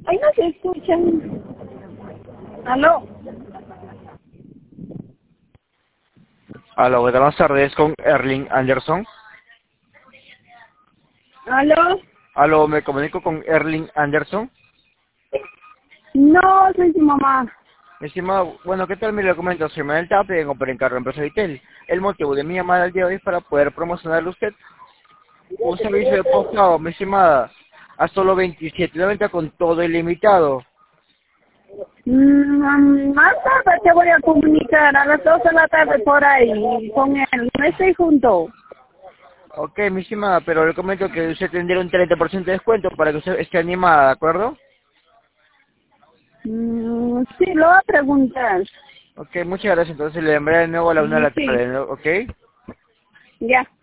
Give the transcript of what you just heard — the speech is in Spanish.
Ay, no se escuchan. ¿Aló? Aló, buenas tardes con Erling Anderson. ¿Aló? Aló, me comunico con Erling Anderson. No, soy su mamá. Mi estimado, bueno, ¿qué tal? Me lo comento, soy Manuel Tapia, vengo por encargo de empresa Vitel. El motivo de mi llamada el día de hoy es para poder promocionarle a usted un servicio de postpago, mi estimada, a solo 27.90 con todo ilimitado. Más tarde te voy a comunicar a las 2 de la tarde por ahí con él. No estoy junto. Ok, mi estimada, pero le comento que usted tendría un 30% de descuento para que usted esté animada, ¿de acuerdo? Sí, lo voy a preguntar. Ok, muchas gracias, entonces le llamaré de nuevo a la 1 de la Sí, tarde, ¿no? ¿Ok? ya.